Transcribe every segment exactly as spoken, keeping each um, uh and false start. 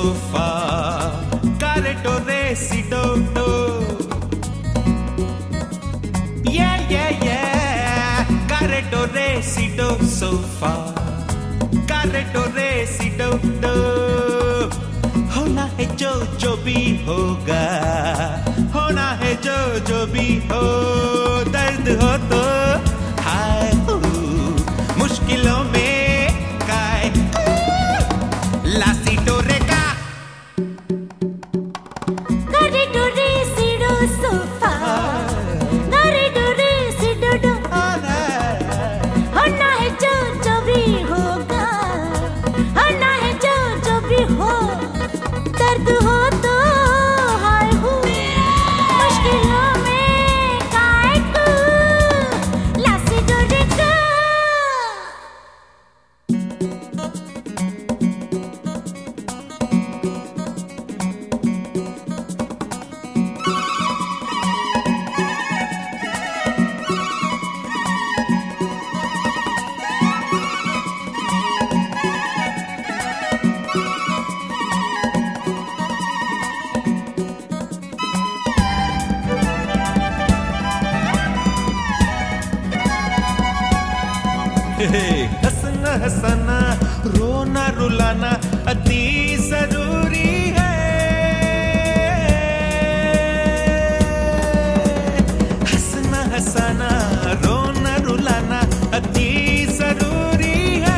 sofa, careto resido do. Yeah, yeah, yeah, careto resido sofa, careto resido do. होना है जो जो भी होगा, होना है जो जो भी हो, दर्द हो तो हाय हो, मुश्किलों में काय लासी टोरेगा करे डोरे सिडो सोफा, करे डोरे सिडो डो, होना है जो जो भी होगा, होना है जो जो भी हो, दर्द हो तो हाय हो, मुश्किलों में काय को लासी डोरेगा. हंसना हंसाना रोना रुलाना अति जरूरी है. हंसना हंसाना रोना रुलाना अति जरूरी है.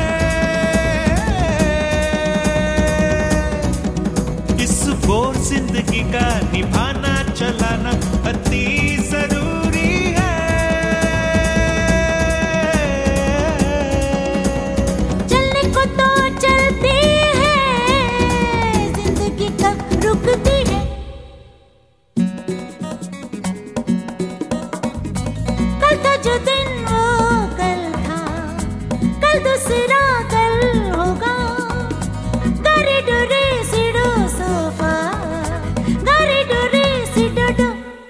इस बोर जिंदगी का निभाना चलाना अति जरूरी है. रुकती है कल था जो दिन वो कल था, कल दूसरा कल होगा. गारे डोरे सिडो सोफा, गारे डोरे सिडो डो.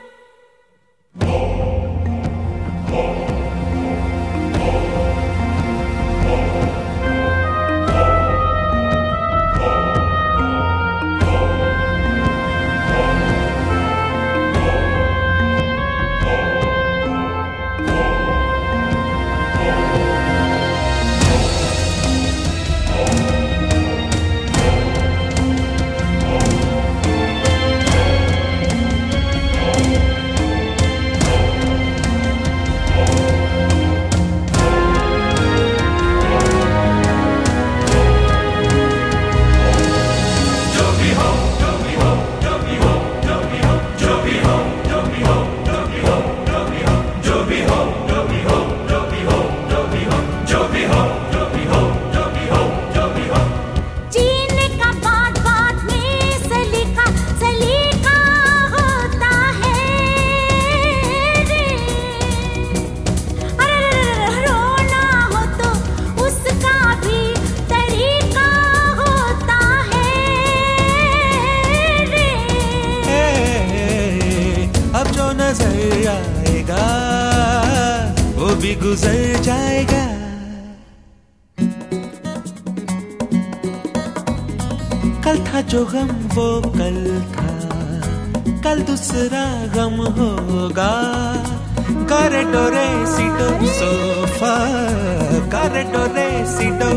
नजर आएगा वो भी गुजर जाएगा. कल था जो गम वो कल था, कल दूसरा गम होगा. करे डोरे सीडो सोफा, करे डोरे सीडो